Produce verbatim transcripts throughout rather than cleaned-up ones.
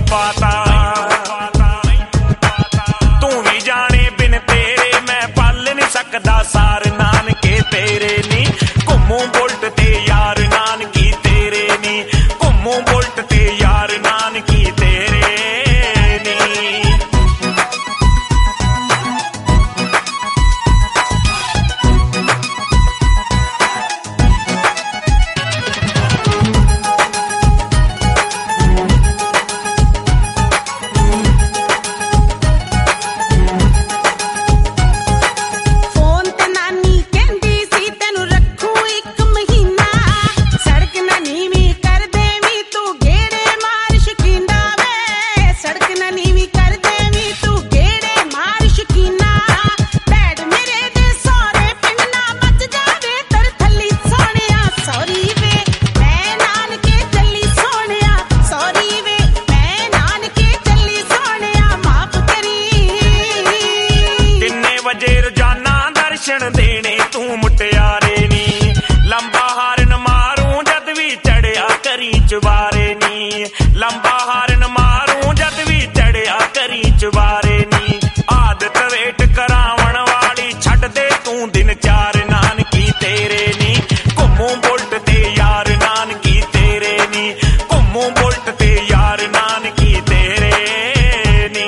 पाता। तू भी जाने बिन तेरे मैं पल नहीं सकदा सार नानके तेरे नी। घुमू बुलट ते यार नानकी तेरे नी, घुमू बुलट ते यार नानकी तेरे नी। दर्शन देने तू मुटियारे नी, लंबा हारन मारूं जद भी चढ़िया करी चुबारे नी। लंबा हारन मारूं जद भी चढ़िया करी चुबारे नी। आदत वेट करावण वाली छड़ दे तू दिन चार नानकी तेरे नी। घुमू बुलट ते यार नानकी तेरे नी, घुमू बुलट ते यार नानकी तेरे नी।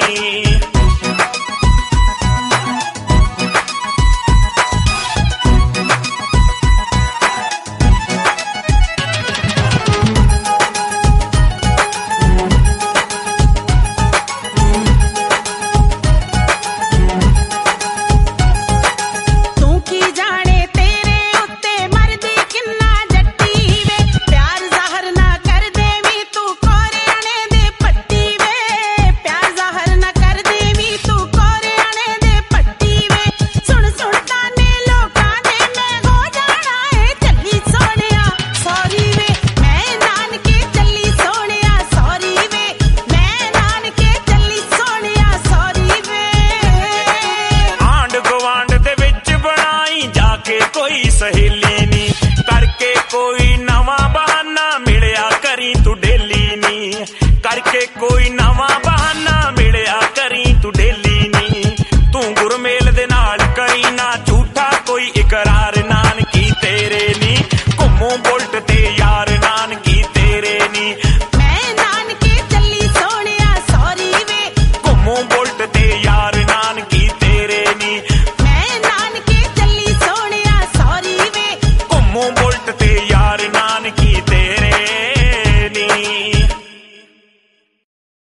कोई सहेली नी करके कोई नवा बहाना मिलिया करी तू डेली नी, करके कोई नवा बहाना मिलिया करी तू डेली।